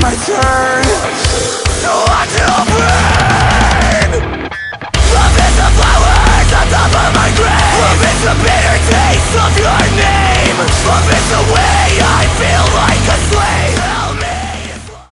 my turn to watch you burn. Love is the flowers on top of my grave. Love is the bitter taste of your name. Love is the